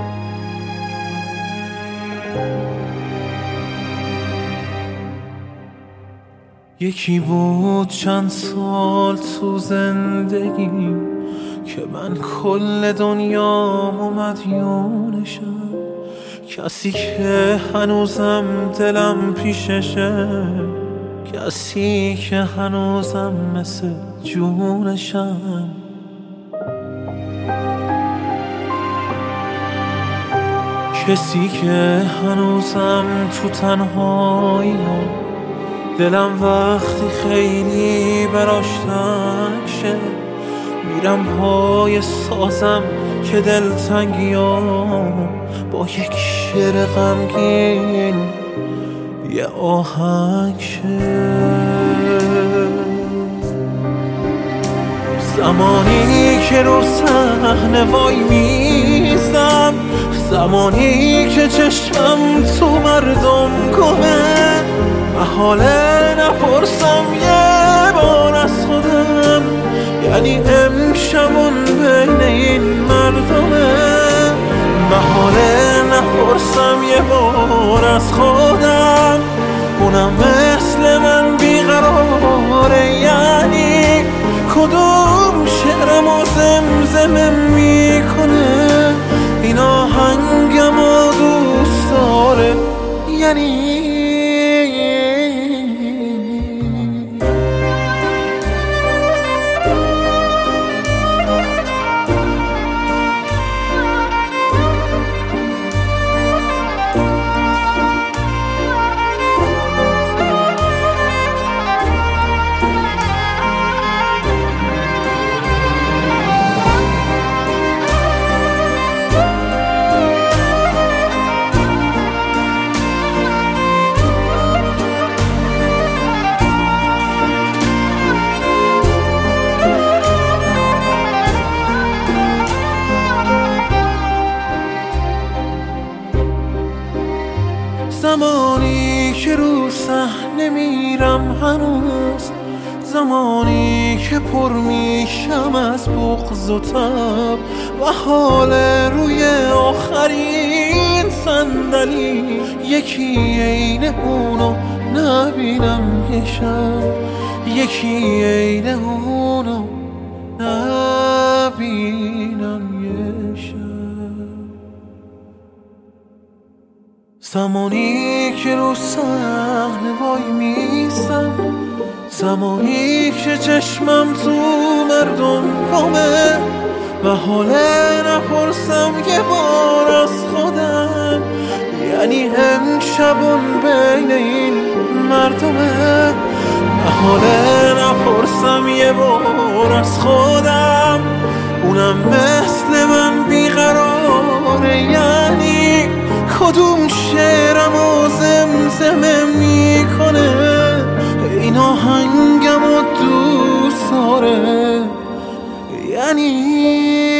یکی بود چند سال تو زندگیم که من کل دنیامو مدیونشم، کسی که هنوزم دلم پیششه، کسی که هنوزم مثل جونشم. کسی که هنوزم تو تنهاییم، دلم وقتی خیلی براش تنگ شه، میرم پای سازم که دلتنگیام با یک شعر غمگین یه آهنگ شه. زمانی که رو صحنه وای میزم، زمانی که چشمم تو مردم گمه، محاله نپرسم یه بار از خودم، یعنی امشبون بین این مردمه. محاله نپرسم یه بار از خودم، اونم مثل من بیقراره، یعنی کدوم شعرم و زمزمه میکنه، این آهنگم و دوست داره، یعنی زمانی که رو صحنه میرم هنوز، زمانی که پر میشم از بغض و تب، و حال روی آخرین صندلی یکی عین اونو نبینم یه شب، یکی عین اونو نبینم یه شب. زمانی که رو صحنه وای میستم، زمانی که چشمم تو مردم گمه، و حاله نپرسم یه بار از خودم، یعنی امشبون بین این مردمه. و حاله نپرسم یه بار از خودم، اونم مثل من بیقراره، یعنی کدوم شعرم و زمزمه میکنه، این آهنگم و دوست داره، یعنی